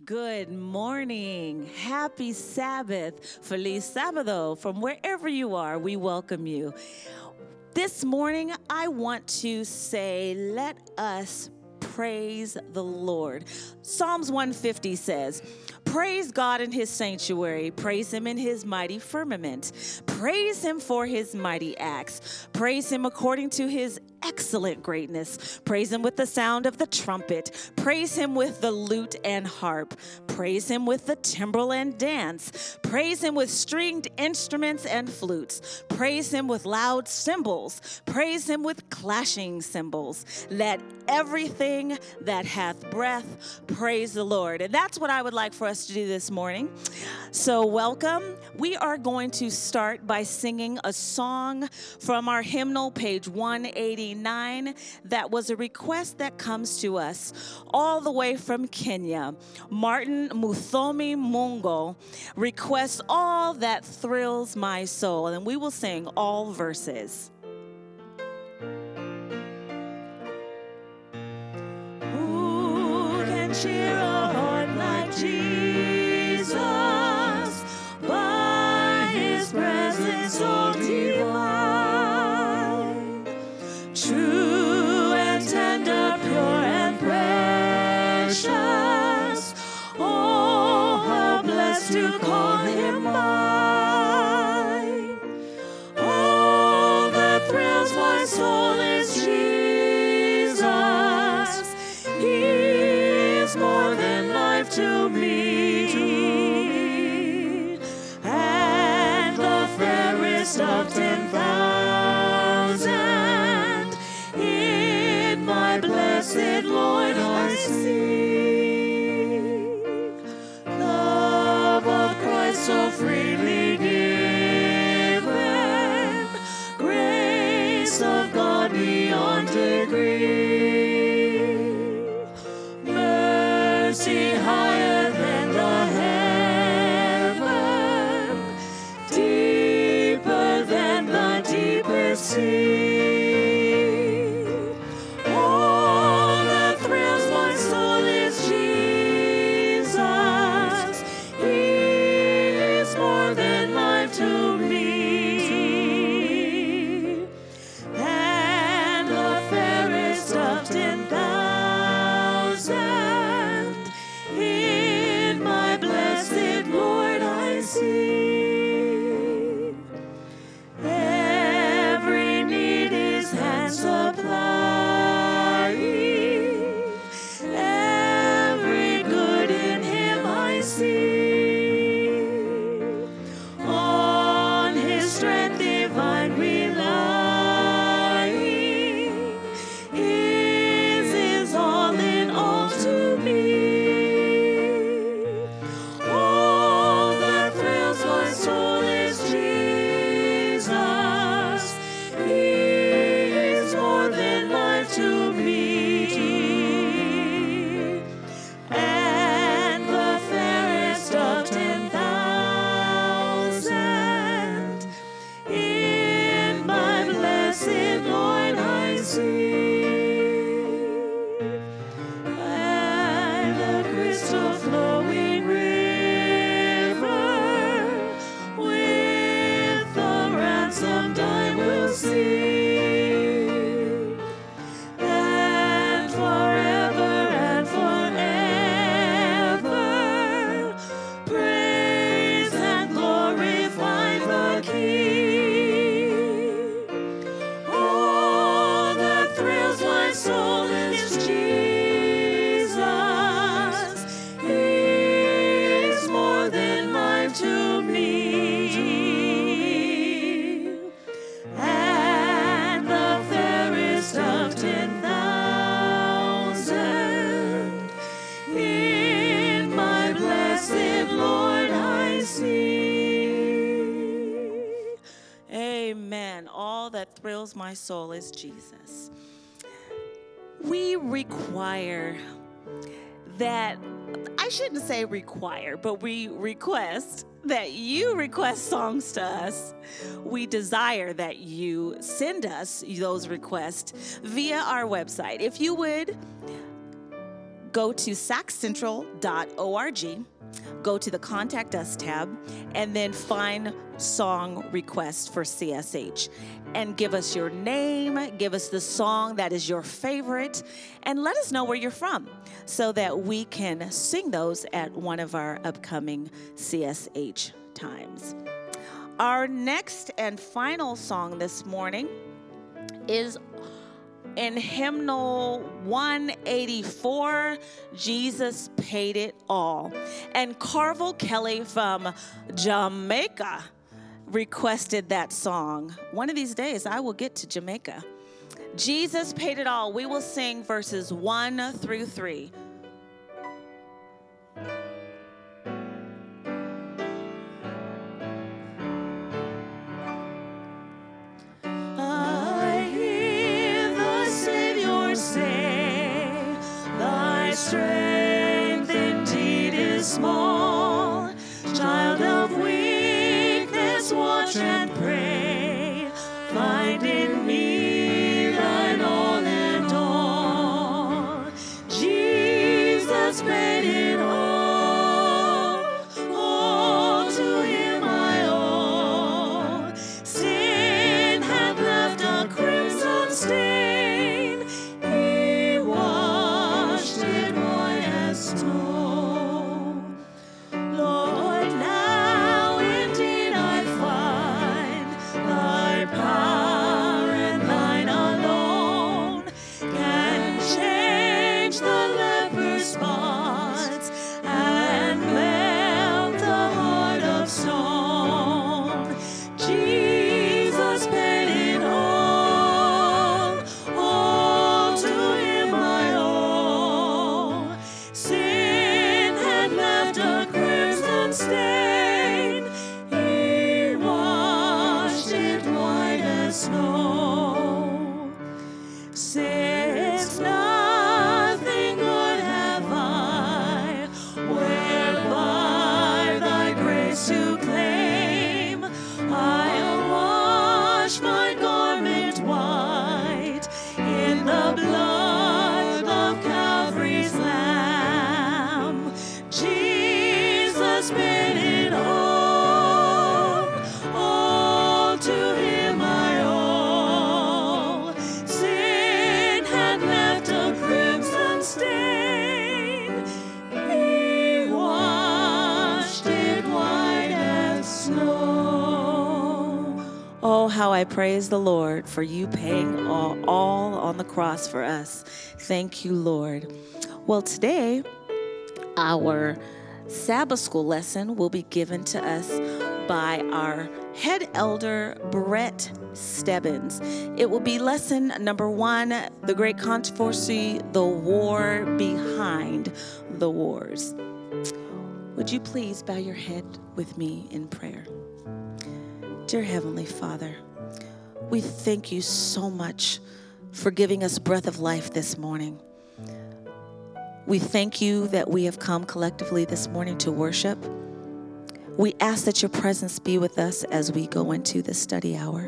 Good morning. Happy Sabbath. Feliz Sábado. From wherever you are, we welcome you. This morning, I want to say, let us praise the Lord. Psalms 150 says, praise God in his sanctuary. Praise him in his mighty firmament. Praise him for his mighty acts. Praise him according to his excellent greatness. Praise him with the sound of the trumpet. Praise him with the lute and harp. Praise him with the timbrel and dance. Praise him with stringed instruments and flutes. Praise him with loud cymbals. Praise him with clashing cymbals. Let everything that hath breath praise the Lord. And that's what I would like for us to do this morning. So welcome. We are going to start by singing a song from our hymnal, page 189. That was a request that comes to us all the way from Kenya. Martin Muthomi Mungo requests All That Thrills My Soul, and we will sing all verses. Who can cheer a heart like Jesus by his presence so divine? True and tender, pure and precious. Oh, how blessed to call him mine. All that thrills my soul is Jesus. He is more than life to me. And the fairest of 10,000 in my blessed Lord I see. Love of Christ so freely given, grace of God beyond degree, mercy higher than the heaven, deeper than the deepest sea. All that thrills my soul is Jesus. He is more than life to me. And the fairest of 10,000 in my blessed Lord I see. Every need his hand supplying, every good in him I see. On his strength divine relying, his is all in all to me. All that thrills my soul is Jesus. He is more than life to me. And the fairest of 10,000 in my blessed Lord I see. And the crystal flowing river with the ransomed I will sing. And forever and forever praise and glorify the King. All that thrills my soul is Jesus. He is more than life to me. And the fairest of 10,000 in my blessed Lord I see. Amen. All that thrills my soul is Jesus. We require that, I shouldn't say require, but we request that you request songs to us. We desire that you send us those requests via our website. If you would go to sacscentral.org, go to the Contact Us tab, and then find Song Request for CSH. And give us your name, give us the song that is your favorite, and let us know where you're from so that we can sing those at one of our upcoming CSH times. Our next and final song this morning is in hymnal 184, Jesus Paid It All. And Carvel Kelly from Jamaica requested that song. One of these days, I will get to Jamaica. Jesus Paid It All. We will sing verses 1 through 3. I hear the Savior say, thy strength indeed is small. Child of weakness, watch and pray. Find in me thine all and all. Jesus paid it all to him I owe. Sin had left a crimson stain. He washed it white as snow. Lord, now indeed I find thy power and thine alone can change the leper's spots and melt the heart of stone. Jesus paid it all to him I owe. Sin had left a crimson stain. He washed it white as snow. Since nothing good have I, whereby thy grace to claim, I'll wash my garment white in the blood of Calvary's Lamb. Jesus paid it all to him I owe. Sin had left a crimson stain. He washed it white as snow. Oh, how I praise the Lord for you paying all on the cross for us. Thank you, Lord. Well, today, our Sabbath school lesson will be given to us by our head elder, Brett Stebbins. It will be lesson number 1, the great controversy, the war behind the wars. Would you please bow your head with me in prayer? Dear Heavenly Father, we thank you so much for giving us breath of life this morning. We thank you that we have come collectively this morning to worship. We ask that your presence be with us as we go into the study hour.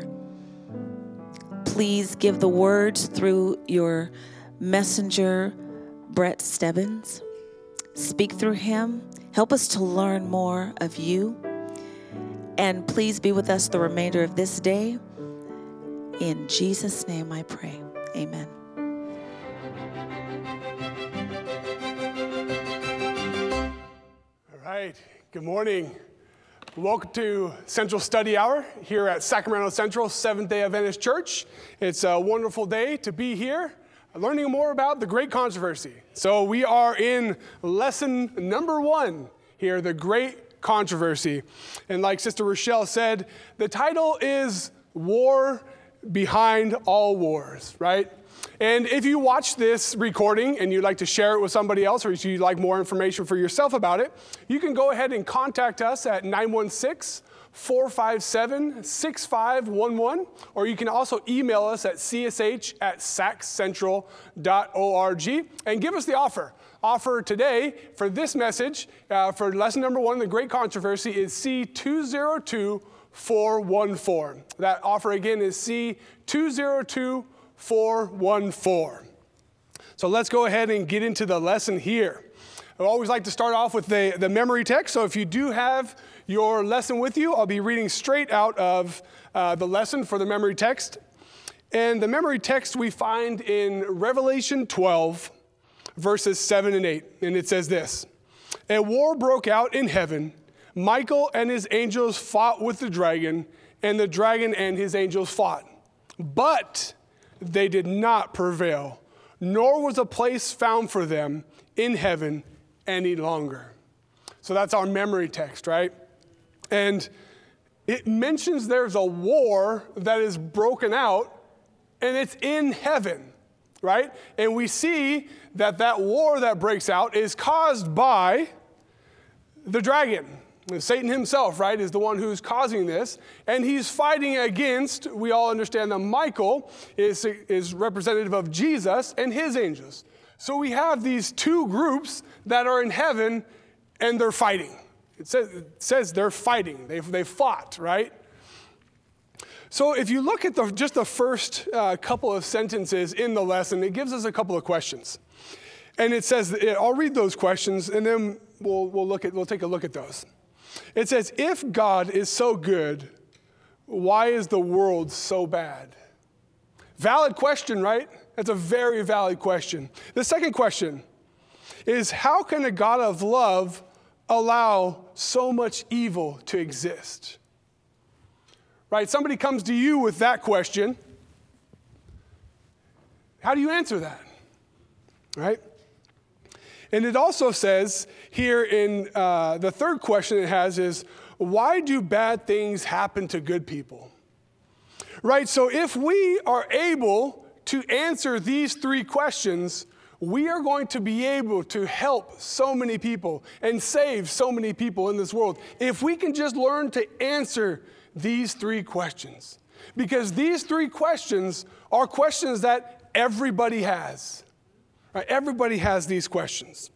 Please give the words through your messenger, Brett Stebbins. Speak through him. Help us to learn more of you. And please be with us the remainder of this day. In Jesus' name I pray. Amen. All right. Good morning. Welcome to Central Study Hour here at Sacramento Central Seventh-day Adventist Church. It's a wonderful day to be here, learning more about the great controversy. So we are in lesson number 1 here, the great controversy. And like Sister Rochelle said, the title is War Behind All Wars, right? And if you watch this recording and you'd like to share it with somebody else, or if you'd like more information for yourself about it, you can go ahead and contact us at 916-457-6511, or you can also email us at csh@sacscentral.org and give us the offer. Offer today for this message, for lesson number 1, the great controversy, is C202414. That offer again is C202414. So let's go ahead and get into the lesson here. I always like to start off with the memory text. So if you do have your lesson with you, I'll be reading straight out of the lesson for the memory text. And the memory text we find in Revelation 12, verses 7 and 8. And it says this: "A war broke out in heaven. Michael and his angels fought with the dragon, and the dragon and his angels fought. But they did not prevail, nor was a place found for them in heaven any longer." So that's our memory text, right? And it mentions there's a war that is broken out, and it's in heaven, right? And we see that war that breaks out is caused by the dragon. Satan himself, right, is the one who's causing this. And he's fighting against, we all understand that Michael is representative of Jesus and his angels. So we have these two groups that are in heaven, and they're fighting. It says they're fighting. They fought, right? So if you look at just the first couple of sentences in the lesson, it gives us a couple of questions. And it says, I'll read those questions, and then we'll take a look at those. It says, if God is so good, why is the world so bad? Valid question, right? That's a very valid question. The second question is, how can a God of love allow so much evil to exist? Right? Somebody comes to you with that question. How do you answer that? Right? And it also says here in the third question it has is, why do bad things happen to good people? Right? So if we are able to answer these three questions, we are going to be able to help so many people and save so many people in this world. If we can just learn to answer these three questions. Because these three questions are questions that everybody has. Right? Everybody has these questions.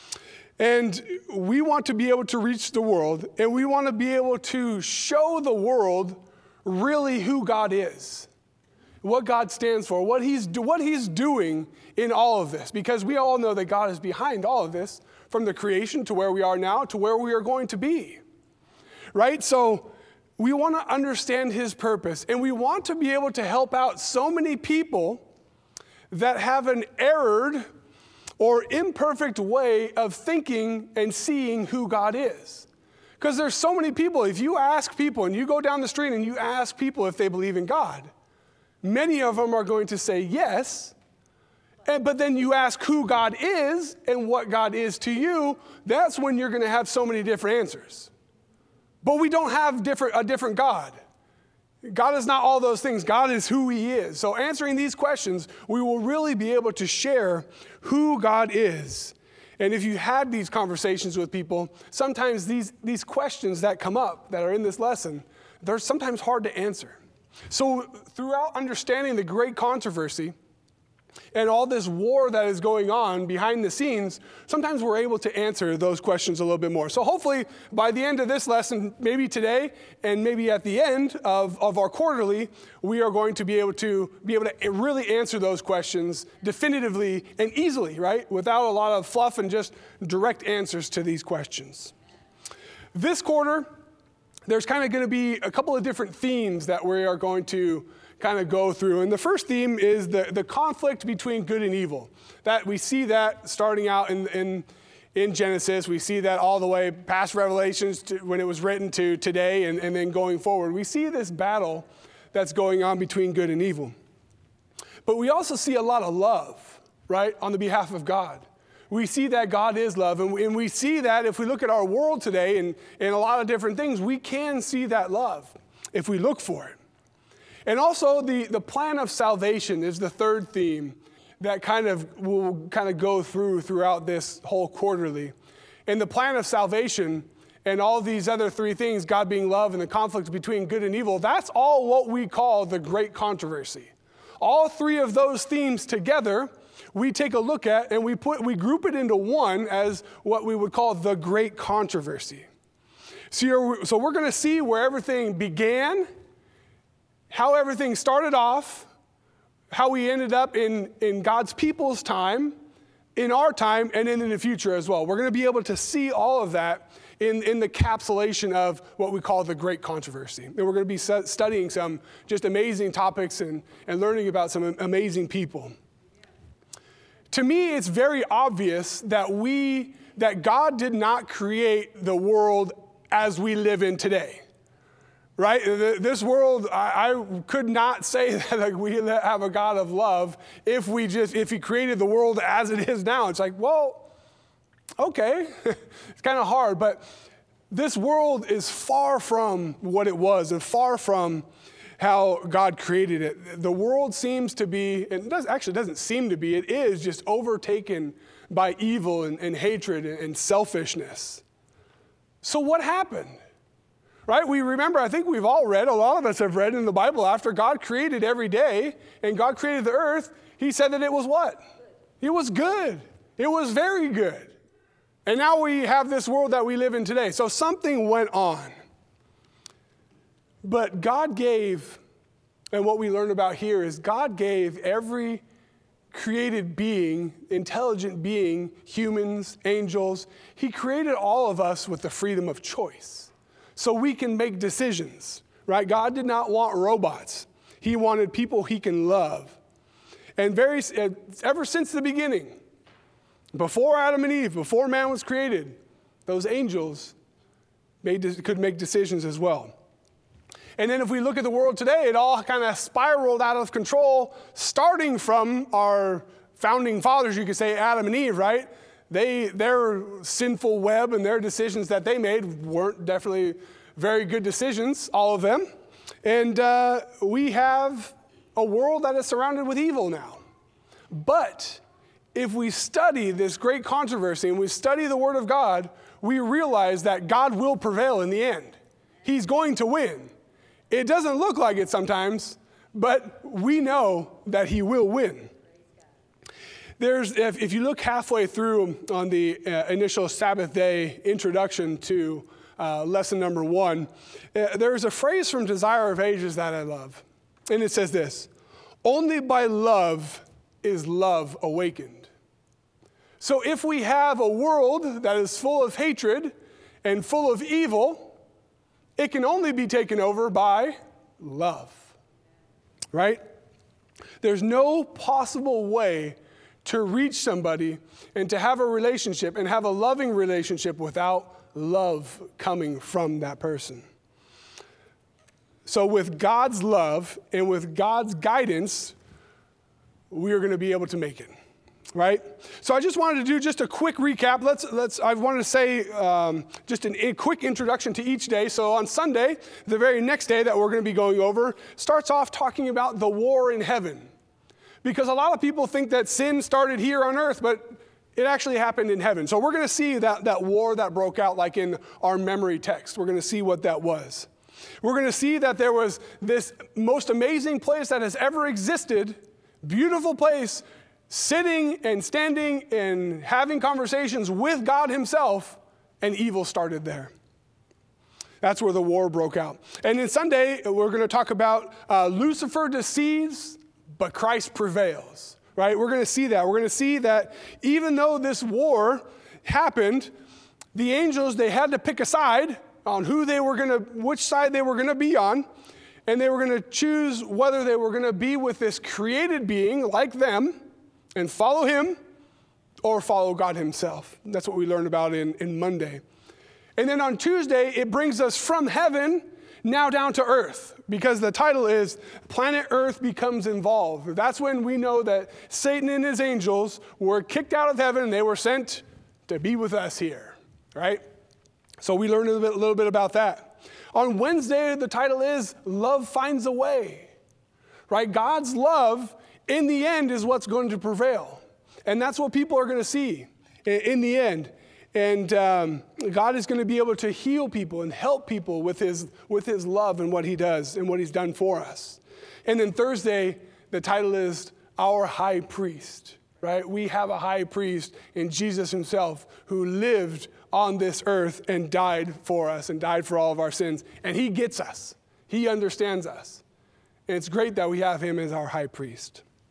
And we want to be able to reach the world, and we want to be able to show the world really who God is, what God stands for, what he's doing in all of this. Because we all know that God is behind all of this, from the creation to where we are now to where we are going to be. Right? So we want to understand his purpose, and we want to be able to help out so many people that have an errored or imperfect way of thinking and seeing who God is. Because there's so many people, if you ask people and you go down the street and you ask people if they believe in God, many of them are going to say yes, but then you ask who God is and what God is to you, that's when you're going to have so many different answers. But we don't have a different God. God is not all those things. God is who he is. So answering these questions, we will really be able to share who God is. And if you had these conversations with people, sometimes these questions that come up that are in this lesson, they're sometimes hard to answer. So throughout understanding the great controversy and all this war that is going on behind the scenes, sometimes we're able to answer those questions a little bit more. So hopefully by the end of this lesson, maybe today and maybe at the end of our quarterly, we are going to be able to really answer those questions definitively and easily, right? Without a lot of fluff and just direct answers to these questions. This quarter, there's kind of going to be a couple of different themes that we are going to kind of go through. And the first theme is the conflict between good and evil. That we see that starting out in Genesis. We see that all the way past Revelations to when it was written to today and then going forward. We see this battle that's going on between good and evil. But we also see a lot of love, right, on the behalf of God. We see that God is love, and we see that if we look at our world today and a lot of different things, we can see that love if we look for it. And also the plan of salvation is the third theme that will go throughout this whole quarterly. And the plan of salvation and all these other three things, God being love and the conflict between good and evil, that's all what we call the great controversy. All three of those themes together, we take a look at and we group it into one as what we would call the great controversy. So we're going to see where everything began, how everything started off, how we ended up in God's people's time, in our time, and in the future as well. We're going to be able to see all of that in the capsulation of what we call the Great Controversy. And we're going to be studying some just amazing topics and learning about some amazing people. To me, it's very obvious that God did not create the world as we live in today. Right? This world, I could not say that we have a God of love if he created the world as it is now. It's like, well, okay, it's kind of hard, but this world is far from what it was and far from how God created it. The world seems to be, and it doesn't seem to be, it is just overtaken by evil and hatred and selfishness. So what happened? Right? We remember, I think we've all read, a lot of us have read in the Bible, after God created every day and God created the earth, he said that it was what? It was good. It was very good. And now we have this world that we live in today. So something went on. But God gave, and what we learn about here is God gave every created being, intelligent being, humans, angels, he created all of us with the freedom of choice. So we can make decisions, right? God did not want robots. He wanted people he can love. And ever since the beginning, before Adam and Eve, before man was created, those angels could make decisions as well. And then if we look at the world today, it all kind of spiraled out of control, starting from our founding fathers, you could say Adam and Eve, right? Their sinful web and their decisions that they made weren't definitely very good decisions, all of them. And we have a world that is surrounded with evil now. But if we study this great controversy and we study the Word of God, we realize that God will prevail in the end. He's going to win. It doesn't look like it sometimes, but we know that he will win. If you look halfway through on the initial Sabbath day introduction to lesson number 1, there's a phrase from Desire of Ages that I love. And it says this: only by love is love awakened. So if we have a world that is full of hatred and full of evil, it can only be taken over by love, right? There's no possible way to reach somebody and to have a relationship and have a loving relationship without love coming from that person. So with God's love and with God's guidance, we are going to be able to make it, right? So I just wanted to do just a quick recap. I wanted to say just a quick introduction to each day. So on Sunday, the very next day that we're going to be going over, starts off talking about the war in heaven. Because a lot of people think that sin started here on earth, but it actually happened in heaven. So we're going to see that war that broke out like in our memory text. We're going to see what that was. We're going to see that there was this most amazing place that has ever existed, beautiful place, sitting and standing and having conversations with God himself, and evil started there. That's where the war broke out. And then Sunday, we're going to talk about Lucifer deceives, but Christ prevails, right? We're going to see that. We're going to see that even though this war happened, the angels, they had to pick a side on which side they were going to be on, and they were going to choose whether they were going to be with this created being like them and follow him or follow God himself. That's what we learned about in Monday. And then on Tuesday, it brings us from heaven now down to earth, because the title is Planet Earth Becomes Involved. That's when we know that Satan and his angels were kicked out of heaven and they were sent to be with us here, right? So we learned a little bit about that. On Wednesday, the title is Love Finds a Way, right? God's love in the end is what's going to prevail. And that's what people are going to see in the end. And God is going to be able to heal people and help people with his love and what he does and what he's done for us. And then Thursday, the title is Our High Priest, right? We have a high priest in Jesus himself who lived on this earth and died for us and died for all of our sins. And he gets us. He understands us. And it's great that we have him as our high priest.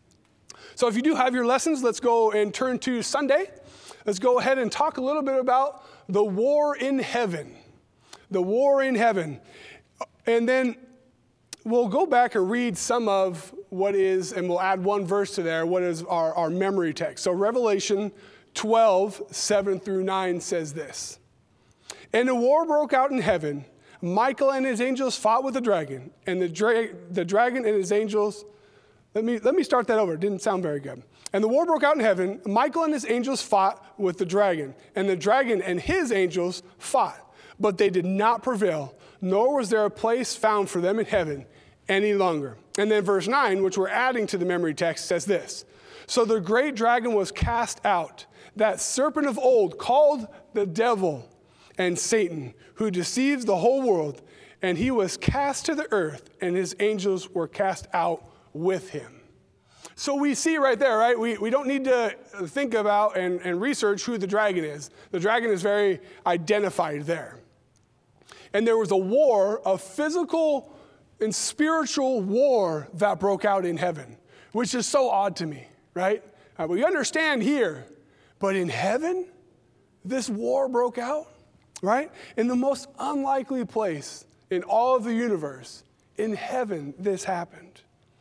So if you do have your lessons, let's go and turn to Sunday. Let's go ahead and talk a little bit about the war in heaven. The war in heaven. And then we'll go back and read some of what is, and we'll add one verse to there, what is our memory text. So Revelation 12, 7 through 9 says this. And a war broke out in heaven. Michael and his angels fought with the dragon, and the dragon and his angels, let me start that over. It didn't sound very good. And the war broke out in heaven. Michael and his angels fought with the dragon, and the dragon and his angels fought, but they did not prevail, nor was there a place found for them in heaven any longer. And then verse 9, which we're adding to the memory text, says this. So the great dragon was cast out, that serpent of old called the devil and Satan, who deceives the whole world, and he was cast to the earth, and his angels were cast out with him. So we see right there, right? We don't need to think about and research who the dragon is. The dragon is very identified there. And there was a war, a physical and spiritual war that broke out in heaven, which is so odd to me, right? We understand here, but in heaven, this war broke out, right? In the most unlikely place in all of the universe, in heaven, this happened.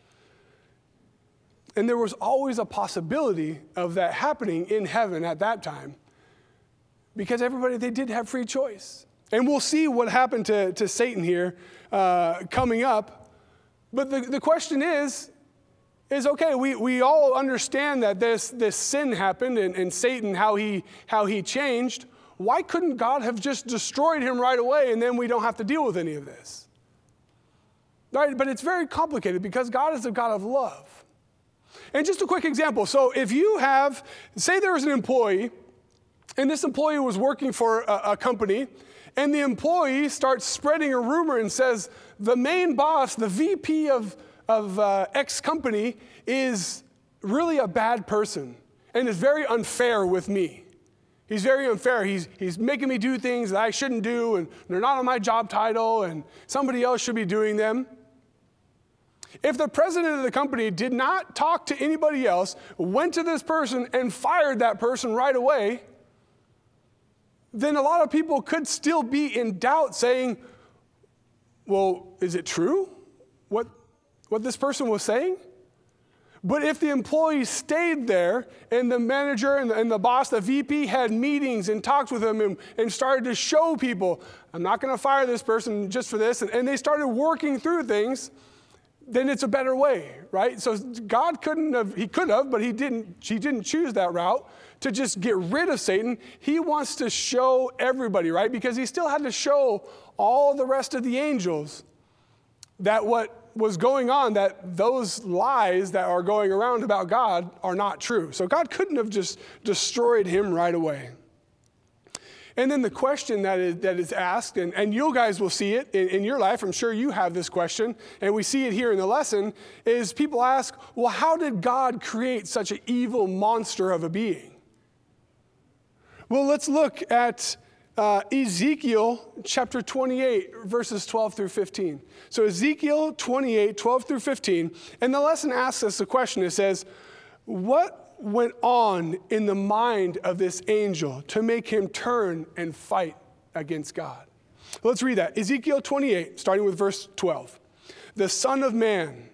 And there was always a possibility of that happening in heaven at that time, because everybody, they did have free choice. And we'll see what happened to Satan here coming up. But the question is okay, we all understand that this sin happened and Satan, how he changed. Why couldn't God have just destroyed him right away, and then we don't have to deal with any of this? Right? But it's very complicated because God is a God of love. And just a quick example. So if you have, say there was an employee, and this employee was working for a company, and the employee starts spreading a rumor and says, the main boss, the VP of X company, is really a bad person and is very unfair with me. He's very unfair. He's making me do things that I shouldn't do, and they're not on my job title, and somebody else should be doing them. If the president of the company did not talk to anybody else, went to this person and fired that person right away, then a lot of people could still be in doubt saying, well, is it true what this person was saying? But if the employee stayed there and the manager and the boss, the VP, had meetings and talked with them and started to show people, I'm not going to fire this person just for this, and they started working through things, then it's a better way, right? So God he could have, but he didn't choose that route to just get rid of Satan. He wants to show everybody, right? Because he still had to show all the rest of the angels that what was going on, that those lies that are going around about God are not true. So God couldn't have just destroyed him right away. And then the question that is asked, and you guys will see it in your life, I'm sure you have this question, and we see it here in the lesson, is people ask, well, how did God create such an evil monster of a being? Well, let's look at Ezekiel chapter 28, verses 12 through 15. So Ezekiel 28, 12 through 15, and the lesson asks us a question. It says, what went on in the mind of this angel to make him turn and fight against God? Let's read that. Ezekiel 28, starting with verse 12. The son of man,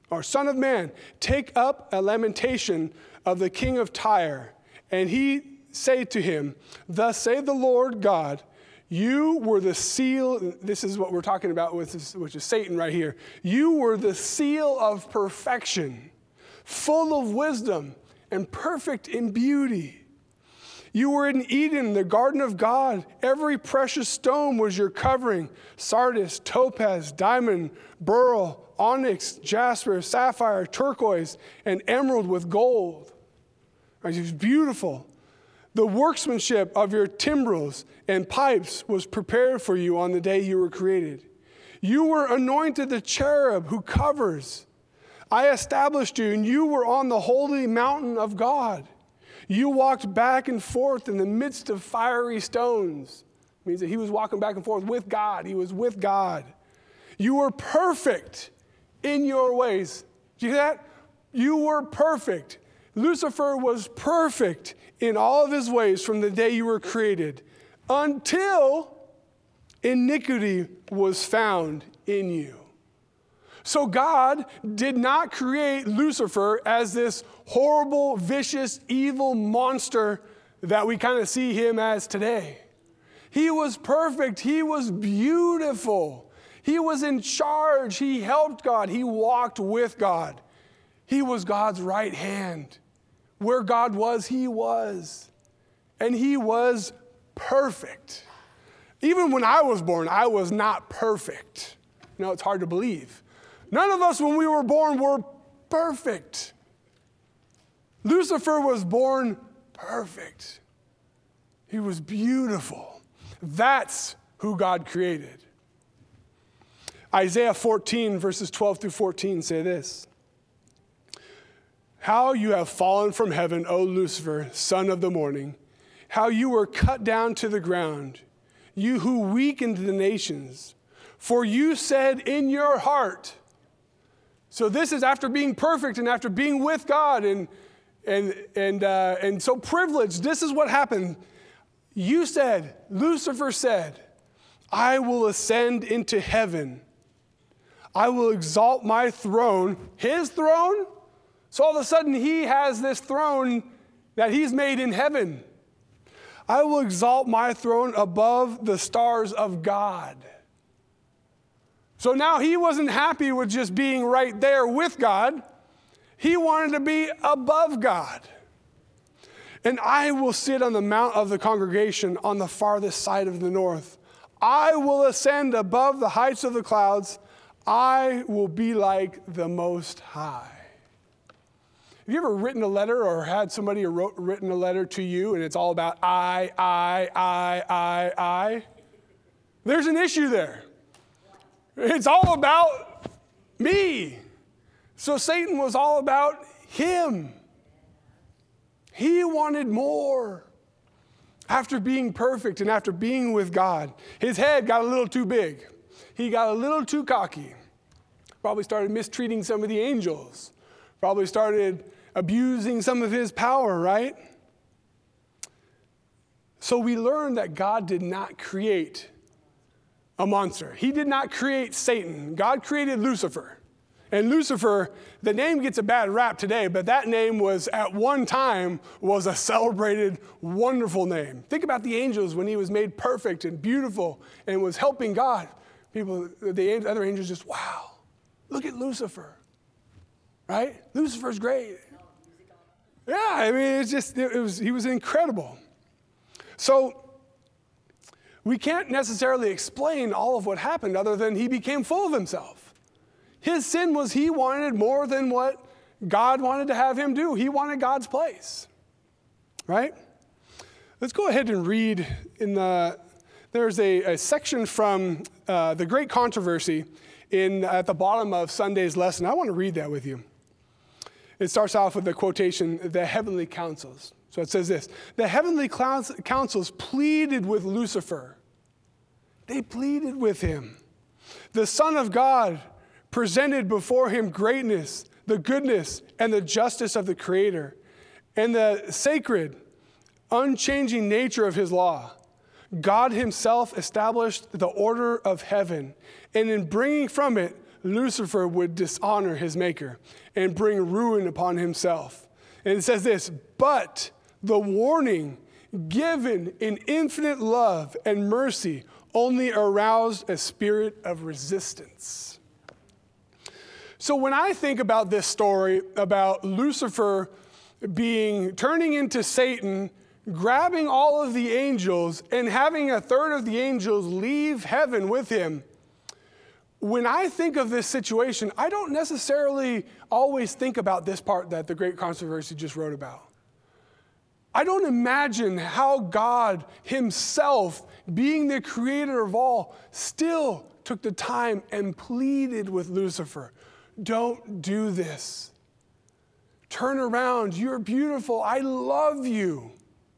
take up a lamentation of the king of Tyre, and he say to him, thus saith the Lord God, you were the seal, this is what we're talking about, which is Satan right here. You were the seal of perfection, full of wisdom, and perfect in beauty. You were in Eden, the garden of God. Every precious stone was your covering: sardius, topaz, diamond, beryl, onyx, jasper, sapphire, turquoise, and emerald with gold. Right, it was beautiful. The workmanship of your timbrels and pipes was prepared for you on the day you were created. You were anointed the cherub who covers. I established you, and you were on the holy mountain of God. You walked back and forth in the midst of fiery stones. It means that he was walking back and forth with God. He was with God. You were perfect in your ways. Do you hear that? You were perfect. Lucifer was perfect in all of his ways from the day you were created until iniquity was found in you. So God did not create Lucifer as this horrible, vicious, evil monster that we kind of see him as today. He was perfect. He was beautiful. He was in charge. He helped God. He walked with God. He was God's right hand. Where God was, he was. And he was perfect. Even when I was born, I was not perfect. You know, it's hard to believe. None of us, when we were born, were perfect. Lucifer was born perfect. He was beautiful. That's who God created. Isaiah 14, verses 12 through 14 say this. How you have fallen from heaven, O Lucifer, son of the morning. How you were cut down to the ground, you who weakened the nations. For you said in your heart. So this is after being perfect and after being with God and so privileged. This is what happened. You said, Lucifer said, I will ascend into heaven. I will exalt my throne, his throne. So all of a sudden he has this throne that he's made in heaven. I will exalt my throne above the stars of God. So now he wasn't happy with just being right there with God. He wanted to be above God. And I will sit on the mount of the congregation on the farthest side of the north. I will ascend above the heights of the clouds. I will be like the Most High. Have you ever written a letter or had somebody written a letter to you and it's all about I? There's an issue there. It's all about me. So Satan was all about him. He wanted more. After being perfect and after being with God, his head got a little too big. He got a little too cocky. Probably started mistreating some of the angels. Probably started abusing some of his power, right? So we learned that God did not create a monster. He did not create Satan. God created Lucifer. And Lucifer, the name gets a bad rap today, but that name was at one time was a celebrated, wonderful name. Think about the angels when he was made perfect and beautiful and was helping God. People, the other angels just, wow, look at Lucifer, right? Lucifer's great. Yeah, I mean, he was incredible. So we can't necessarily explain all of what happened other than he became full of himself. His sin was he wanted more than what God wanted to have him do. He wanted God's place, right? Let's go ahead and read there's a section from the Great Controversy at the bottom of Sunday's lesson. I want to read that with you. It starts off with the quotation, the heavenly councils. So it says this, the heavenly councils pleaded with Lucifer. They pleaded with him. The Son of God presented before him greatness, the goodness, and the justice of the Creator, and the sacred, unchanging nature of his law. God himself established the order of heaven, and in bringing from it, Lucifer would dishonor his maker and bring ruin upon himself. And it says this, but the warning given in infinite love and mercy only aroused a spirit of resistance. So when I think about this story about Lucifer turning into Satan, grabbing all of the angels and having a third of the angels leave heaven with him, when I think of this situation, I don't necessarily always think about this part that the Great Controversy just wrote about. I don't imagine how God himself, being the creator of all, still took the time and pleaded with Lucifer. Don't do this. Turn around. You're beautiful. I love you.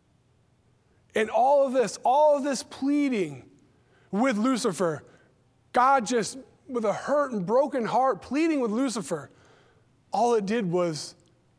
And all of this pleading with Lucifer, God just, with a hurt and broken heart, pleading with Lucifer, all it did was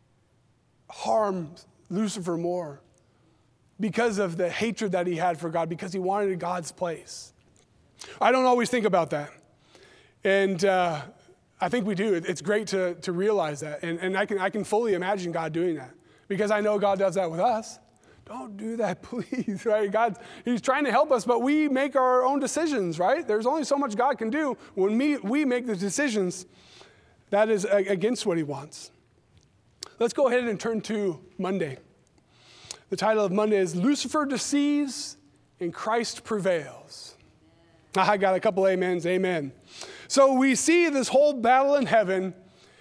harm Lucifer more because of the hatred that he had for God, because he wanted God's place. I don't always think about that. And I think we do. It's great to realize that. And I can fully imagine God doing that, because I know God does that with us. Don't do that, please, right? He's trying to help us, but we make our own decisions, right? There's only so much God can do when we make the decisions that is against what he wants. Let's go ahead and turn to Monday. The title of Monday is Lucifer Deceives and Christ Prevails. I got a couple amens, amen. So we see this whole battle in heaven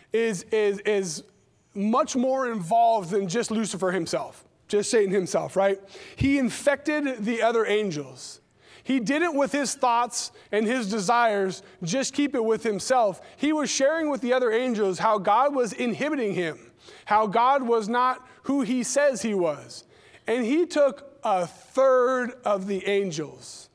is much more involved than just Lucifer himself, just Satan himself, right? He infected the other angels. He didn't with his thoughts and his desires just keep it with himself. He was sharing with the other angels how God was inhibiting him, how God was not who he says he was. And he took a third of the angels.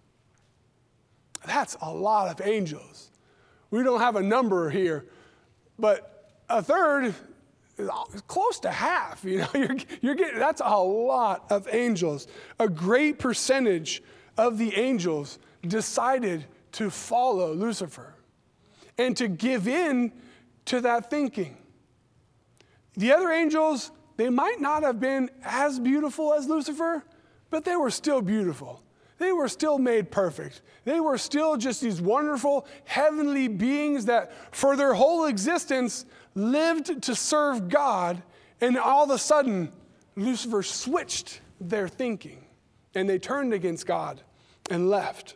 That's a lot of angels. We don't have a number here, but a third is close to half. You know, you're getting, that's a lot of angels. A great percentage of the angels decided to follow Lucifer and to give in to that thinking. The other angels, they might not have been as beautiful as Lucifer, but they were still beautiful. They were still made perfect. They were still just these wonderful heavenly beings that for their whole existence lived to serve God, and all of a sudden, Lucifer switched their thinking, and they turned against God and left.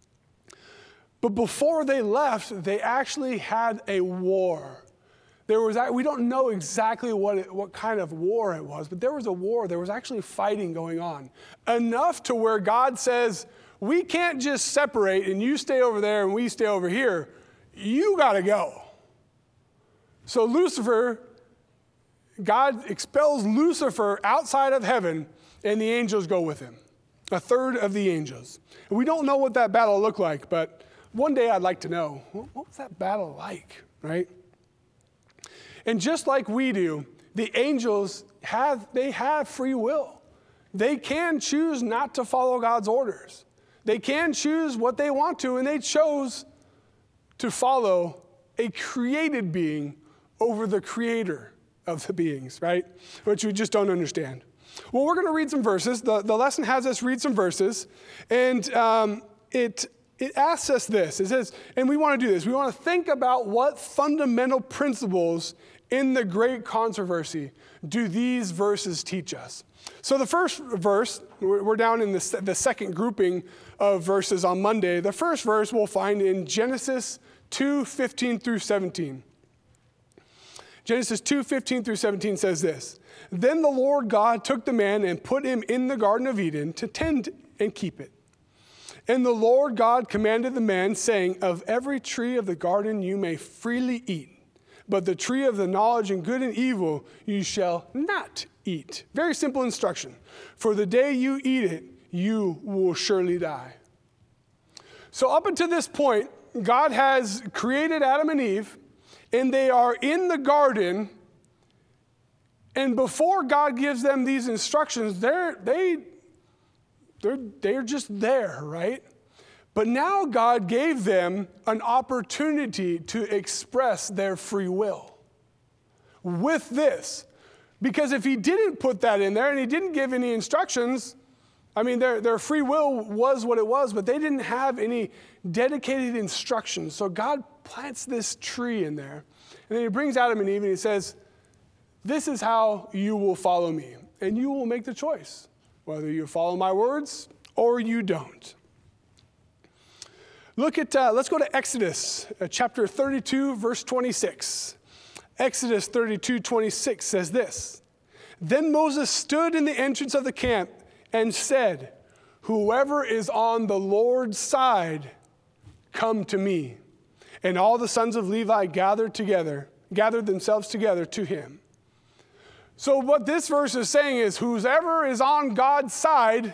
But before they left, they actually had a war. We don't know exactly what kind of war it was, but there was a war. There was actually fighting going on. Enough to where God says, we can't just separate and you stay over there and we stay over here. You got to go. So Lucifer, God expels Lucifer outside of heaven, and the angels go with him. A third of the angels. And we don't know what that battle looked like, but one day I'd like to know, what was that battle like, right? And just like we do, the angels have free will. They can choose not to follow God's orders. They can choose what they want to, and they chose to follow a created being over the creator of the beings, right? Which we just don't understand. Well, we're going to read some verses. The lesson has us read some verses, and it asks us this. It says, and we want to do this. We want to think about what fundamental principles in the great controversy do these verses teach us. So the first verse, we're down in the second grouping of verses on Monday. The first verse we'll find in Genesis 2:15 through 17. Genesis 2:15 through 17 says this, Then the Lord God took the man and put him in the Garden of Eden to tend and keep it. And the Lord God commanded the man, saying, Of every tree of the garden you may freely eat, but the tree of the knowledge of good and evil you shall not eat. Very simple instruction. For the day you eat it, you will surely die. So up until this point, God has created Adam and Eve, and they are in the garden. And before God gives them these instructions, they're just there, right? But now God gave them an opportunity to express their free will with this. Because if he didn't put that in there and he didn't give any instructions, I mean, their free will was what it was, but they didn't have any dedicated instructions. So God plants this tree in there. And then he brings Adam and Eve and he says, this is how you will follow me. And you will make the choice, whether you follow my words or you don't. Let's go to Exodus chapter 32, verse 26. Exodus 32:26 says this, Then Moses stood in the entrance of the camp and said, Whoever is on the Lord's side, come to me. And all the sons of Levi gathered themselves together to him. So what this verse is saying is, whoever is on God's side,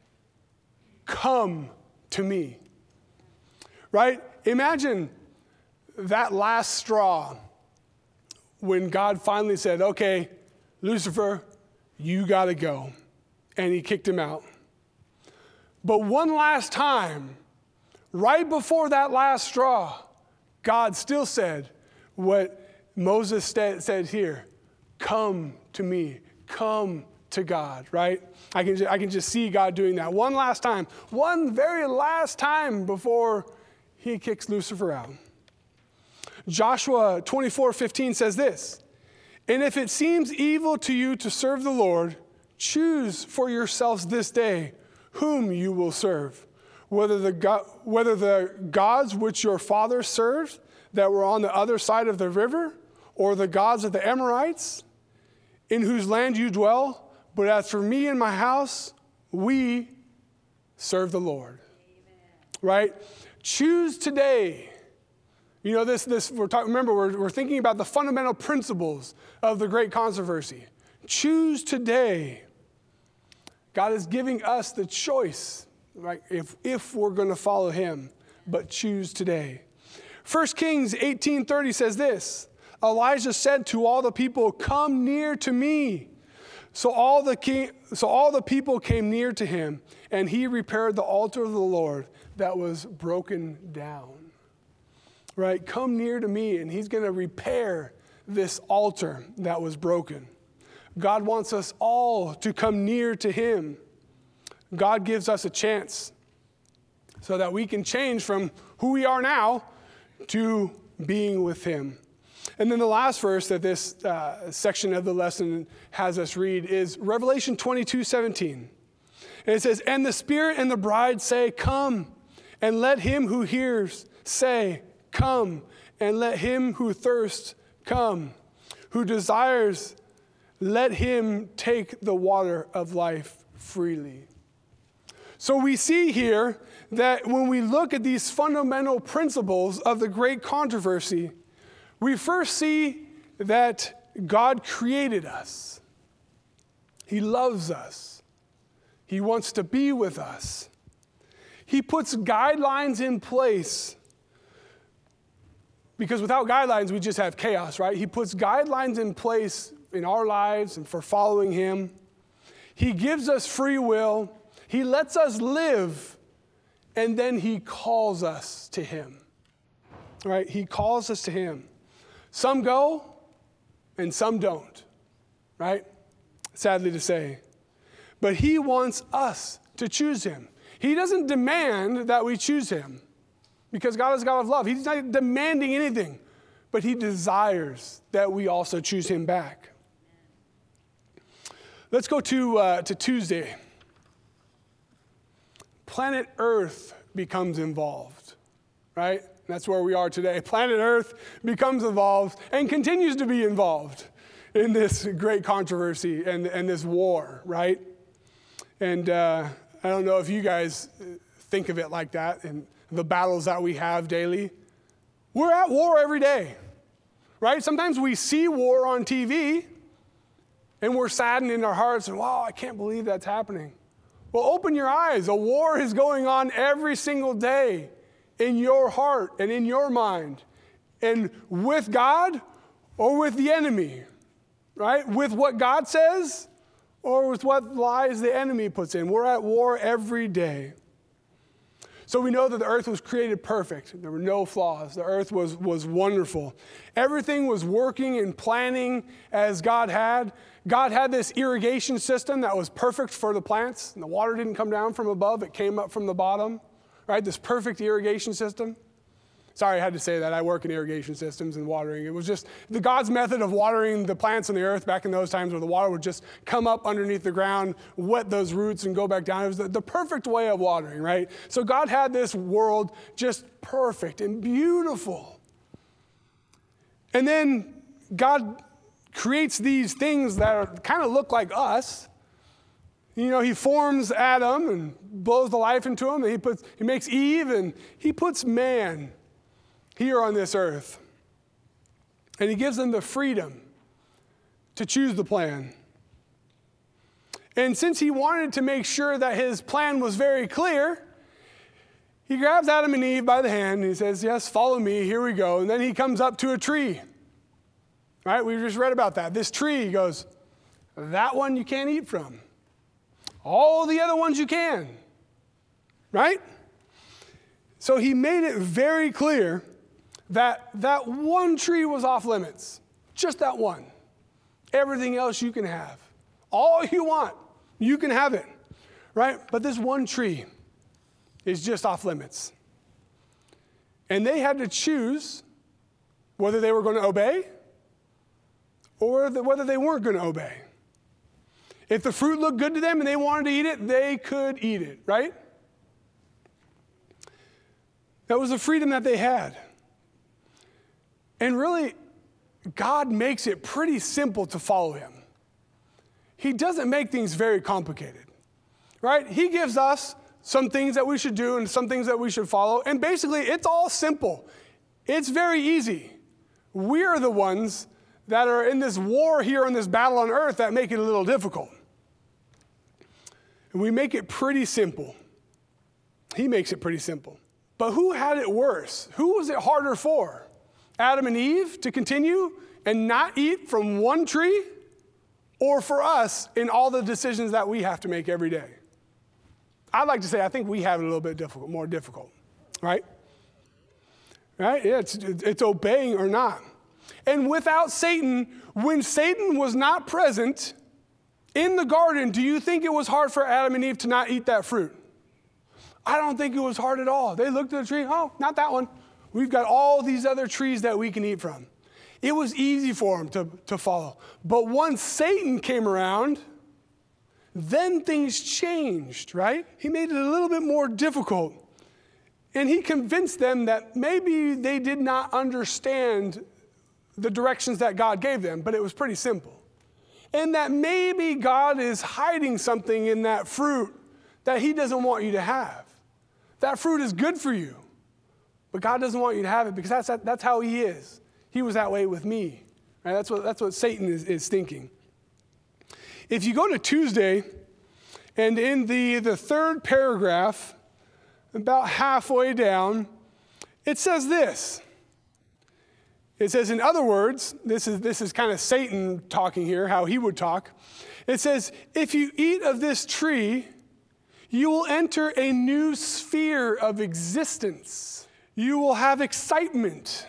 come to me. Right? Imagine that last straw when God finally said, okay, Lucifer, you got to go. And he kicked him out. But one last time, right before that last straw, God still said what Moses said here, come to me, come to God, right? I can just see God doing that one last time, one very last time before he kicks Lucifer out. Joshua 24:15 says this, and if it seems evil to you to serve the Lord, choose for yourselves this day whom you will serve, whether the gods which your father served that were on the other side of the river, or the gods of the Amorites, in whose land you dwell. But as for me and my house, we serve the Lord. Amen. Right? Choose today. You know, remember, we're thinking about the fundamental principles of the great controversy. Choose today. God is giving us the choice, right? If we're going to follow him, but choose today. 1 Kings 18:30 says this, Elijah said to all the people, come near to me. So all the people came near to him, and he repaired the altar of the Lord that was broken down. Right? Come near to me, and he's going to repair this altar that was broken. God wants us all to come near to him. God gives us a chance so that we can change from who we are now to being with him. And then the last verse that this section of the lesson has us read is Revelation 22:17. And it says, and the Spirit and the bride say, come, and let him who hears say, come, and let him who thirsts come, who desires, let him take the water of life freely. So we see here that when we look at these fundamental principles of the great controversy, we first see that God created us. He loves us. He wants to be with us. He puts guidelines in place. Because without guidelines, we just have chaos, right? He puts guidelines in place in our lives and for following him. He gives us free will. He lets us live. And then he calls us to him, right? He calls us to him. Some go and some don't, right? Sadly to say. But he wants us to choose him. He doesn't demand that we choose him because God is a God of love. He's not demanding anything, but he desires that we also choose him back. Let's go to Tuesday. Planet Earth becomes involved, right? That's where we are today. Planet Earth becomes involved and continues to be involved in this great controversy and this war, right? And I don't know if you guys think of it like that and the battles that we have daily. We're at war every day, right? Sometimes we see war on TV and we're saddened in our hearts and, wow, I can't believe that's happening. Well, open your eyes. A war is going on every single day in your heart and in your mind, and with God or with the enemy, right? With what God says or with what lies the enemy puts in. We're at war every day. So we know that the earth was created perfect. There were no flaws. The earth was wonderful. Everything was working and planning as God had. God had this irrigation system that was perfect for the plants. And the water didn't come down from above. It came up from the bottom. Right, this perfect irrigation system. Sorry, I had to say that. I work in irrigation systems and watering. It was just the God's method of watering the plants on the earth back in those times where the water would just come up underneath the ground, wet those roots, and go back down. It was the perfect way of watering, right? So God had this world just perfect and beautiful. And then God creates these things that kind of look like us. You know, he forms Adam and blows the life into him. And he makes Eve, and he puts man here on this earth. And he gives them the freedom to choose the plan. And since he wanted to make sure that his plan was very clear, he grabs Adam and Eve by the hand and he says, yes, follow me, here we go. And then he comes up to a tree. right? We just read about that. This tree, he goes, that one you can't eat from. All the other ones you can, right? So he made it very clear that that one tree was off limits, just that one. Everything else you can have. All you want, you can have it, right? But this one tree is just off limits. And they had to choose whether they were going to obey or whether they weren't going to obey. If the fruit looked good to them and they wanted to eat it, they could eat it, right? That was the freedom that they had. And really, God makes it pretty simple to follow him. He doesn't make things very complicated, right? He gives us some things that we should do and some things that we should follow. And basically, it's all simple. It's very easy. We're the ones that are in this war here, in this battle on earth, that make it a little difficult. And we make it pretty simple. He makes it pretty simple. But who had it worse? Who was it harder for? Adam and Eve to continue and not eat from one tree? Or for us in all the decisions that we have to make every day? I'd like to say I think we have it a little bit more difficult, right? Right? Yeah, it's obeying or not. And without Satan, when Satan was not present in the garden, do you think it was hard for Adam and Eve to not eat that fruit? I don't think it was hard at all. They looked at the tree, oh, not that one. We've got all these other trees that we can eat from. It was easy for them to follow. But once Satan came around, then things changed, right? He made it a little bit more difficult. And he convinced them that maybe they did not understand the directions that God gave them, but it was pretty simple. And that maybe God is hiding something in that fruit that he doesn't want you to have. That fruit is good for you, but God doesn't want you to have it because that's how he is. He was that way with me. Right? That's what Satan is thinking. If you go to Tuesday, and in the third paragraph, about halfway down, it says this. It says, in other words, this is kind of Satan talking here, how he would talk. It says, if you eat of this tree, you will enter a new sphere of existence. You will have excitement.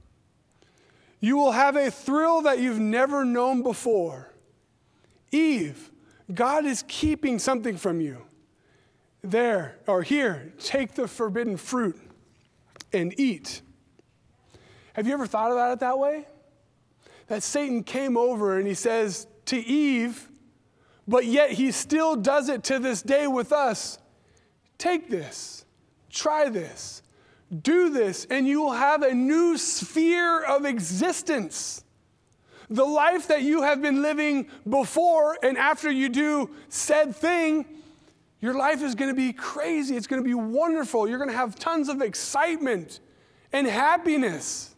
You will have a thrill that you've never known before. Eve, God is keeping something from you. There, or here, take the forbidden fruit and eat. Have you ever thought about it that way? That Satan came over and he says to Eve, but yet he still does it to this day with us. Take this, try this, do this, and you will have a new sphere of existence. The life that you have been living before and after you do said thing, your life is going to be crazy. It's going to be wonderful. You're going to have tons of excitement and happiness.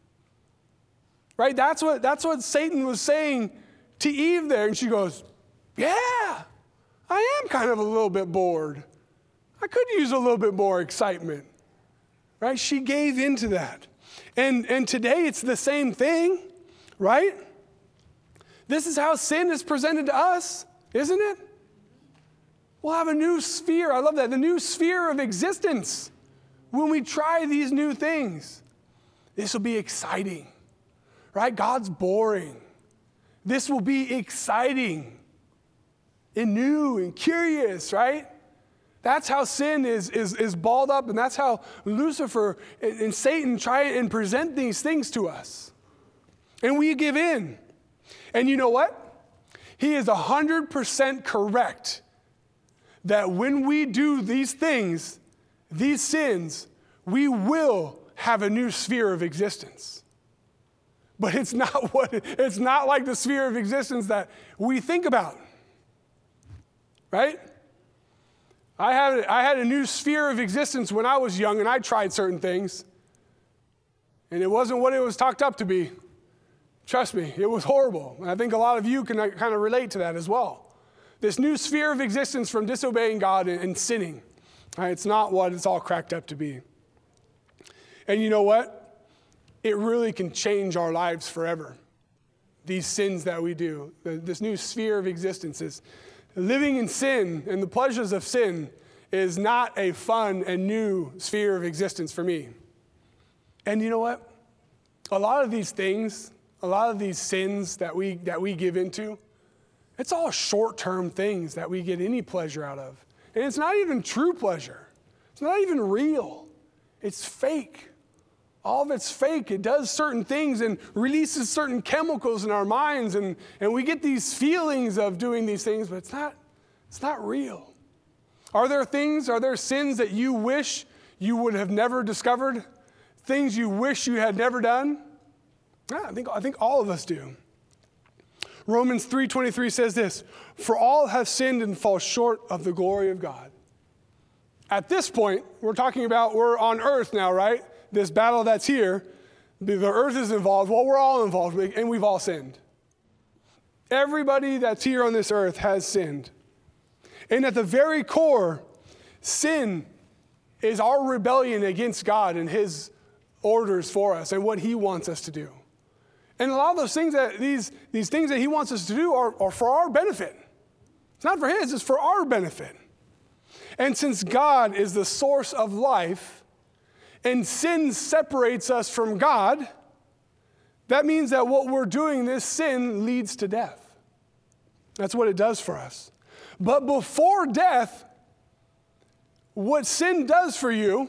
Right? That's what Satan was saying to Eve there. And she goes, yeah, I am kind of a little bit bored. I could use a little bit more excitement. Right? She gave into that. And today it's the same thing, right? This is how sin is presented to us, isn't it? We'll have a new sphere. I love that. The new sphere of existence when we try these new things. This will be exciting, right? God's boring. This will be exciting and new and curious, right? That's how sin is balled up, and that's how Lucifer and Satan try and present these things to us. And we give in. And you know what? He is 100% correct that when we do these things, these sins, we will have a new sphere of existence. But it's not like the sphere of existence that we think about. Right? I had a new sphere of existence when I was young and I tried certain things. And it wasn't what it was talked up to be. Trust me, it was horrible. And I think a lot of you can kind of relate to that as well. This new sphere of existence from disobeying God and sinning. Right? It's not what it's all cracked up to be. And you know what? It really can change our lives forever. these sins that we do, this new sphere of existence is living in sin and the pleasures of sin is not a fun and new sphere of existence for me. And you know what? A lot of these things, a lot of these sins that we give into, it's all short-term things that we get any pleasure out of. And it's not even true pleasure. It's not even real. It's fake. All of it's fake. It does certain things and releases certain chemicals in our minds, and we get these feelings of doing these things, but it's not real. Are there sins that you wish you would have never discovered? Things you wish you had never done? Yeah, I think all of us do. Romans 3:23 says this, "For all have sinned and fall short of the glory of God." At this point, we're on earth now, right? This battle that's here, the earth is involved. Well, we're all involved, and we've all sinned. Everybody that's here on this earth has sinned. And at the very core, sin is our rebellion against God and his orders for us and what he wants us to do. And a lot of those things that these things that he wants us to do are for our benefit. It's not for his, it's for our benefit. And since God is the source of life, and sin separates us from God, that means that what we're doing, this sin, leads to death. That's what it does for us. But before death, what sin does for you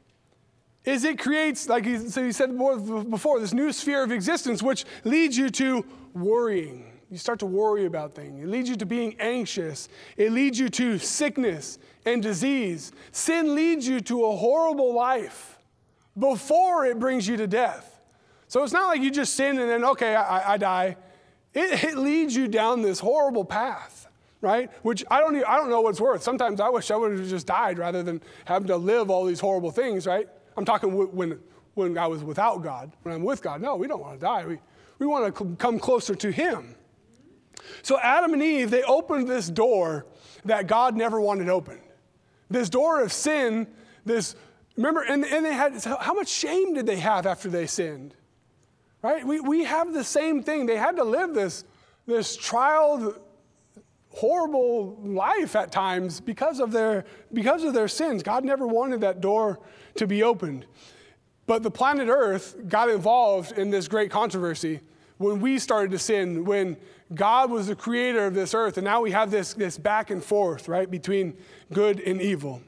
is it creates, like he said before, this new sphere of existence, which leads you to worrying. You start to worry about things. It leads you to being anxious. It leads you to sickness and disease. Sin leads you to a horrible life before it brings you to death. So it's not like you just sin and then, okay, I die. It leads you down this horrible path, right? Which I don't know what's worth. Sometimes I wish I would have just died rather than having to live all these horrible things, right? I'm talking when I was without God. When I'm with God, no, we don't want to die. We want to come closer to him. So Adam and Eve, they opened this door that God never wanted opened. This door of sin, remember, and they had, how much shame did they have after they sinned? Right? We have the same thing. They had to live this trial, horrible life at times because of their sins. God never wanted that door to be opened. But the planet Earth got involved in this great controversy when we started to sin, when God was the creator of this earth, and now we have this back and forth, right, between good and evil.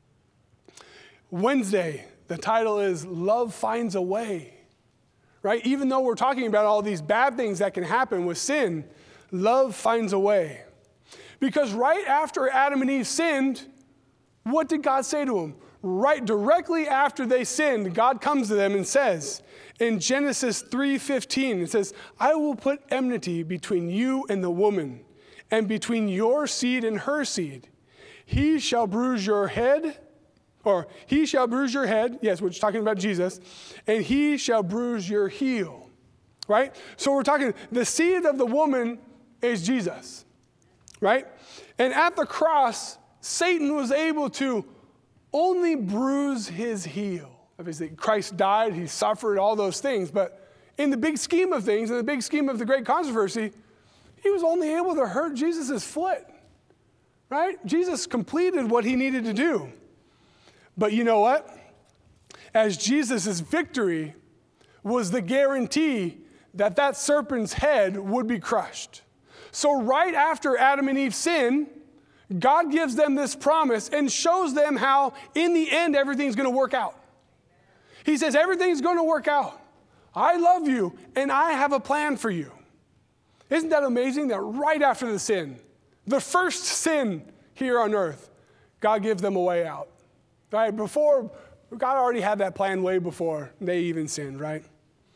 Wednesday, the title is Love Finds a Way, right? Even though we're talking about all these bad things that can happen with sin, love finds a way. Because right after Adam and Eve sinned, what did God say to them? Right directly after they sinned, God comes to them and says, in Genesis 3:15, it says, "I will put enmity between you and the woman, and between your seed and her seed. He shall bruise your head," yes, we're just talking about Jesus, "and he shall bruise your heel." Right? So we're talking, the seed of the woman is Jesus. Right? And at the cross, Satan was able to only bruise his heel. Obviously, Christ died, he suffered, all those things. But in the big scheme of things, in the big scheme of the great controversy, he was only able to hurt Jesus' foot. Right? Jesus completed what he needed to do. But you know what? As Jesus' victory was the guarantee that serpent's head would be crushed. So right after Adam and Eve sin, God gives them this promise and shows them how in the end everything's going to work out. He says, everything's going to work out. I love you, and I have a plan for you. Isn't that amazing that right after the sin, the first sin here on earth, God gives them a way out. Right? Before, God already had that plan way before they even sinned, right?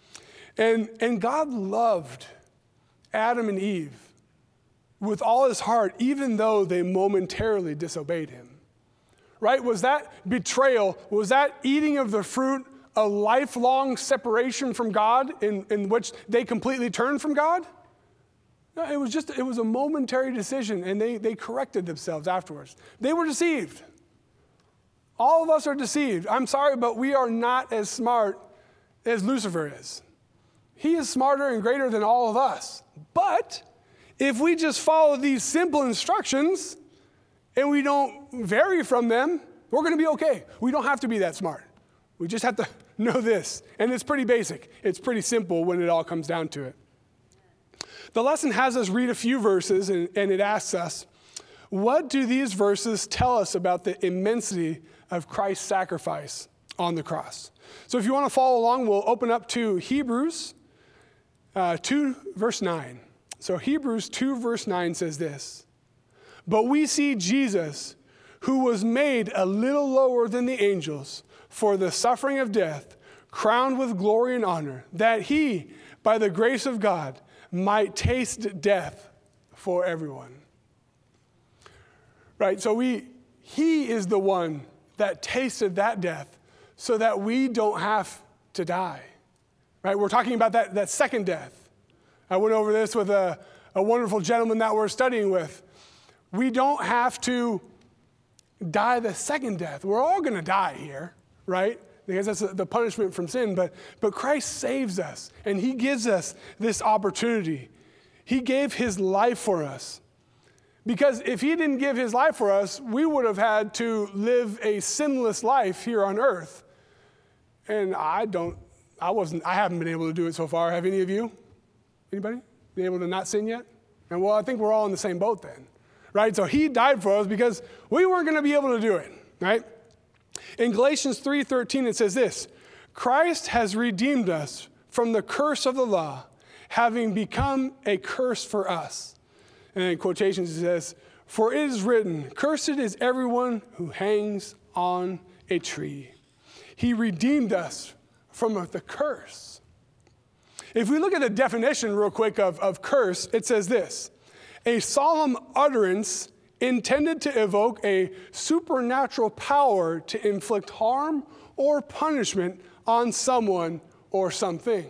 And God loved Adam and Eve with all his heart, even though they momentarily disobeyed him. Right? Was that betrayal, was that eating of the fruit a lifelong separation from God in which they completely turned from God? No, it was a momentary decision, and they corrected themselves afterwards. They were deceived. All of us are deceived. I'm sorry, but we are not as smart as Lucifer is. He is smarter and greater than all of us. But if we just follow these simple instructions and we don't vary from them, we're going to be okay. We don't have to be that smart. We just have to know this. And it's pretty basic. It's pretty simple when it all comes down to it. The lesson has us read a few verses, and it asks us, what do these verses tell us about the immensity of Christ's sacrifice on the cross? So if you want to follow along, we'll open up to Hebrews 2, verse 9. So Hebrews 2, verse 9 says this, "But we see Jesus, who was made a little lower than the angels for the suffering of death, crowned with glory and honor, that he, by the grace of God, might taste death for everyone." Right, so he is the one that tasted that death so that we don't have to die. Right, we're talking about that second death. I went over this with a wonderful gentleman that we're studying with. We don't have to die the second death. We're all going to die here, right? Because that's the punishment from sin. But Christ saves us, and he gives us this opportunity. He gave his life for us. Because if he didn't give his life for us, we would have had to live a sinless life here on earth. And I haven't been able to do it so far. Have any of you? Anybody? Been able to not sin yet? And well, I think we're all in the same boat then. Right? So he died for us because we weren't going to be able to do it. Right? In Galatians 3:13, it says this, "Christ has redeemed us from the curse of the law, having become a curse for us." And in quotations it says, "For it is written, cursed is everyone who hangs on a tree." He redeemed us from the curse. If we look at the definition real quick of curse, it says this, "A solemn utterance intended to evoke a supernatural power to inflict harm or punishment on someone or something."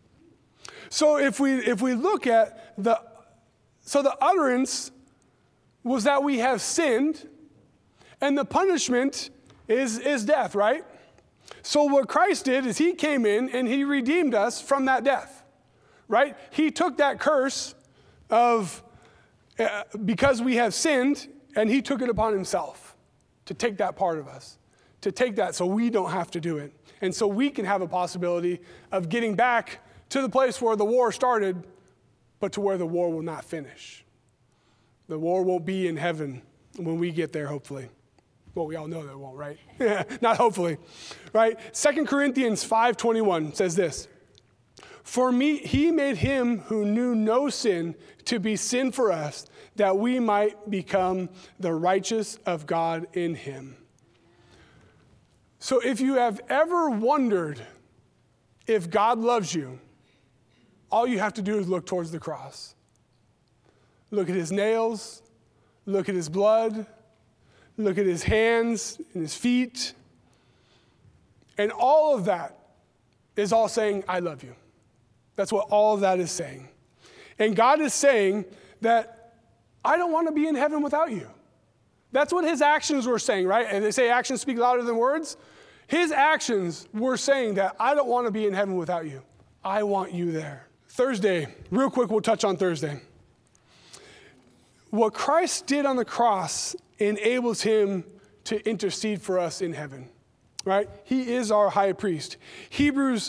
So if we look at the utterance was that we have sinned, and the punishment is death, right? So what Christ did is he came in and he redeemed us from that death, right? He took that curse of because we have sinned, and he took it upon himself to take that part of us, to take that so we don't have to do it. And so we can have a possibility of getting back to the place where the war started, but to where the war will not finish. The war won't be in heaven when we get there, hopefully. Well, we all know that it won't, right? Not hopefully, right? 2 Corinthians 5:21 says this, "For me, he made him who knew no sin to be sin for us, that we might become the righteous of God in him." So if you have ever wondered if God loves you, all you have to do is look towards the cross. Look at his nails, look at his blood, look at his hands and his feet. And all of that is all saying, "I love you." That's what all of that is saying. And God is saying that I don't want to be in heaven without you. That's what his actions were saying, right? And they say actions speak louder than words. His actions were saying that I don't want to be in heaven without you. I want you there. Thursday, real quick, we'll touch on Thursday. What Christ did on the cross enables him to intercede for us in heaven, right? He is our high priest. Hebrews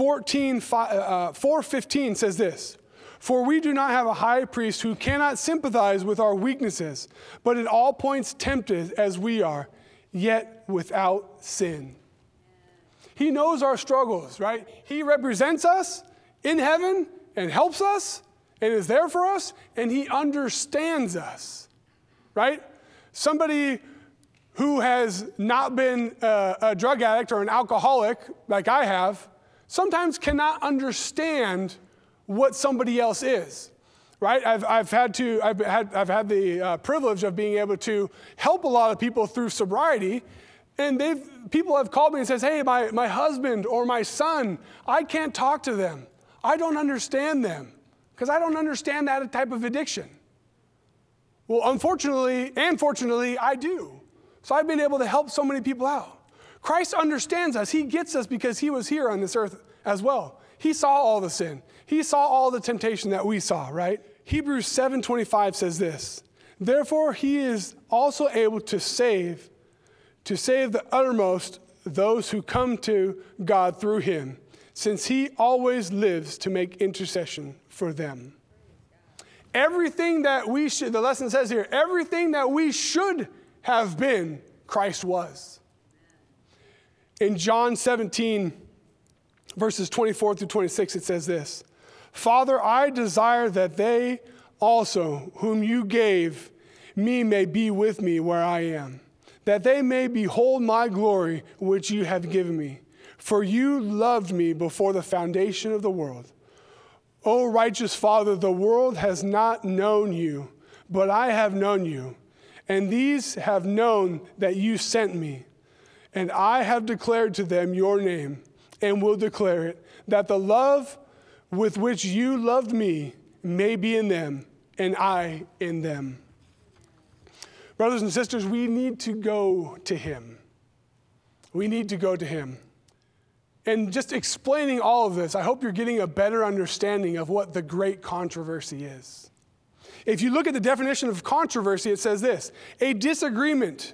4:15 says this, "For we do not have a high priest who cannot sympathize with our weaknesses, but at all points tempted as we are, yet without sin." He knows our struggles, right? He represents us in heaven and helps us and is there for us, and he understands us, right? Somebody who has not been a drug addict or an alcoholic like I have sometimes cannot understand what somebody else is, right? I've had the privilege of being able to help a lot of people through sobriety, and people have called me and says, "Hey, my husband or my son, I can't talk to them. I don't understand them because I don't understand that type of addiction." Well, unfortunately and fortunately, I do. So I've been able to help so many people out. Christ understands us. He gets us because he was here on this earth as well. He saw all the sin. He saw all the temptation that we saw, right? Hebrews 7:25 says this, therefore he is also able to save the uttermost those who come to God through him, since he always lives to make intercession for them. Everything that we should, the lesson says here, everything that we should have been, Christ was. In John 17, verses 24 through 26, it says this, Father, I desire that they also, whom you gave me, may be with me where I am, that they may behold my glory which you have given me. For you loved me before the foundation of the world. O righteous Father, the world has not known you, but I have known you, and these have known that you sent me. And I have declared to them your name, and will declare it, that the love with which you loved me may be in them, and I in them. Brothers and sisters, we need to go to him. We need to go to him. And just explaining all of this, I hope you're getting a better understanding of what the great controversy is. If you look at the definition of controversy, it says this, a disagreement.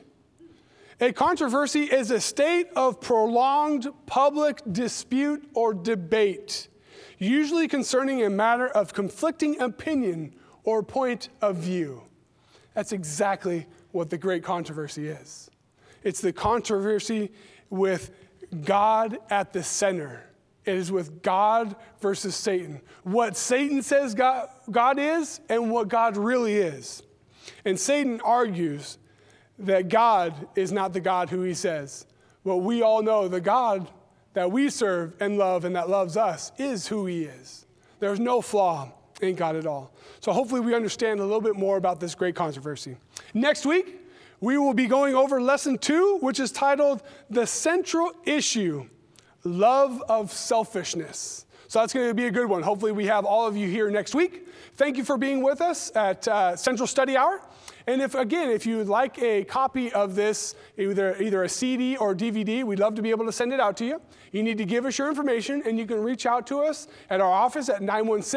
A controversy is a state of prolonged public dispute or debate, usually concerning a matter of conflicting opinion or point of view. That's exactly what the great controversy is. It's the controversy with God at the center. It is with God versus Satan. What Satan says God is and what God really is. And Satan argues that God is not the God who he says. Well, we all know the God that we serve and love and that loves us is who he is. There's no flaw in God at all. So hopefully we understand a little bit more about this great controversy. Next week, we will be going over lesson 2, which is titled The Central Issue, Love of Selfishness. So that's going to be a good one. Hopefully we have all of you here next week. Thank you for being with us at Central Study Hour. And if you'd like a copy of this, either a CD or DVD, we'd love to be able to send it out to you. You need to give us your information, and you can reach out to us at our office at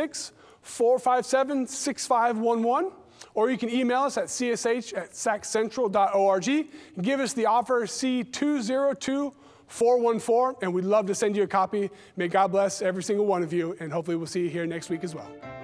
916-457-6511. Or you can email us at csh@saccentral.org. Give us the offer C202414, and we'd love to send you a copy. May God bless every single one of you, and hopefully we'll see you here next week as well.